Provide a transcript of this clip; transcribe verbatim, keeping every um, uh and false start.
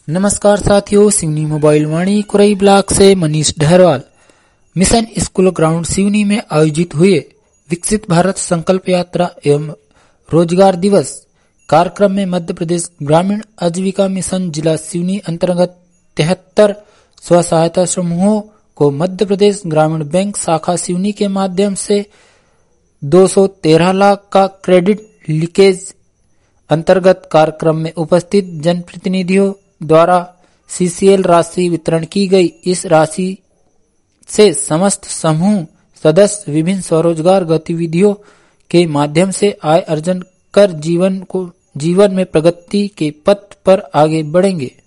नमस्कार साथियों, Seoni mobile Vani Kurai block से Manish Dhaharwal. Mission school ground Seoni में आयोजित हुए विकसित भारत संकल्प यात्रा एवं रोजगार दिवस कार्यक्रम में मध्य प्रदेश ग्रामीण आजीविका मिशन जिला सिवनी अंतर्गत तिहत्तर स्व सहायता समूहों को मध्य प्रदेश ग्रामीण बैंक शाखा सिवनी के माध्यम से दो सौ तेरह लाख का क्रेडिट लीकेज अंतर्गत कार्यक्रम में उपस्थित जनप्रतिनिधियों द्वारा सीसीएल राशि वितरण की गई। इस राशि से समस्त समूह सदस्य विभिन्न स्वरोजगार गतिविधियों के माध्यम से आय अर्जन कर जीवन को जीवन में प्रगति के पथ पर आगे बढ़ेंगे।